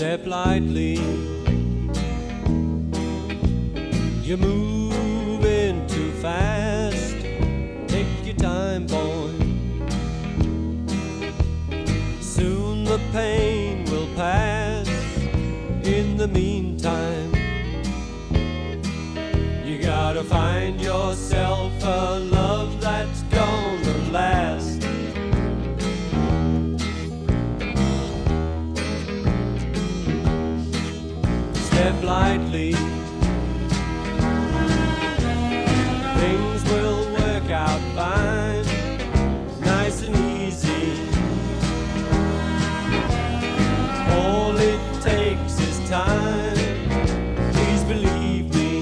Step lightly. You're moving too fast. Take your time, boy. Soon the pain will pass. In the meantime, you gotta find yourself a love that's gonna last. Step lightly. Things will work out fine, nice and easy. All it takes is time. Please believe me.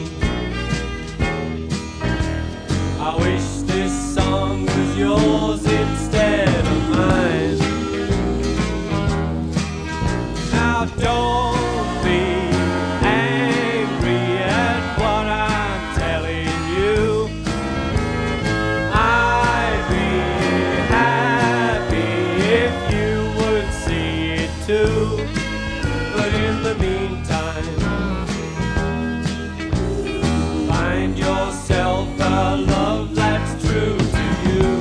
I wish this song was yours instead of mine. Now don't be angry at what I'm telling you. I'd be happy if you would see it too. But in the meantime, find yourself a love that's true to you.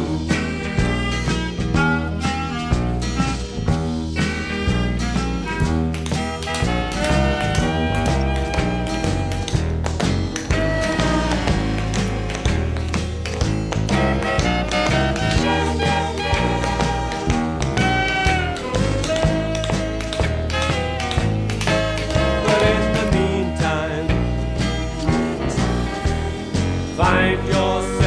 But in the meantime, find yourself